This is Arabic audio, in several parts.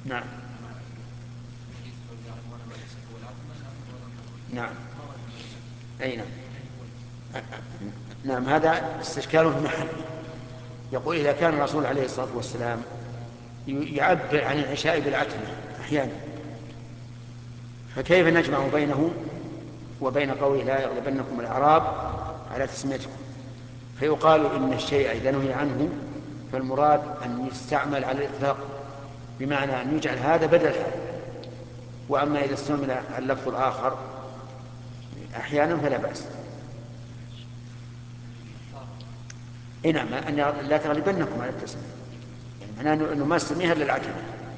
نعم. نعم. أي نعم. نعم، هذا استشكال في محل. يقول إذا كان الرسول عليه الصلاة والسلام يعبر عن العشاء بالعتمة أحيانا، فكيف نجمع بينه وبين قوله لا يغلبنكم الأعراب على تسميتكم؟ فيقال إن الشيء إذا نهي عنه فالمراد أن يستعمل على الإطلاق، بمعنى أن يجعل هذا بدل هذا. وأما إذا استعمل اللفظ الآخر أحيانا فلا بأس. إيه نعم، أن لا تغلبنكم على التسمية، يعني معناه أنه ما استميها إلا العتمة.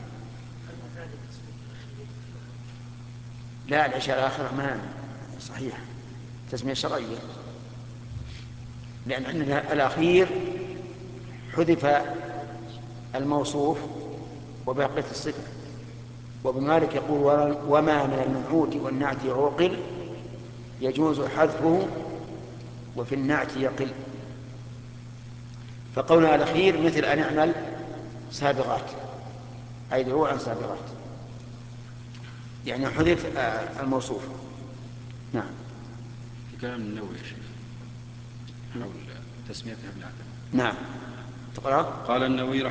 لا، العشاء الآخرة ما صحيح، تسمية شرعية، لأن عندنا الأخير حذف الموصوف وبقيت الصفة. وابن مالك يقول وما من المنعوت والنعت عوقل يجوز حذفه وفي النعت يقل. فقولنا الأخير مثل أن نعمل سابغات، أي دروعا سابغات، يعني حذف الموصوف. نعم. في كلام النووي يا شيخ حول تسميتها بالعتمة. نعم، تقرأ. قال النووي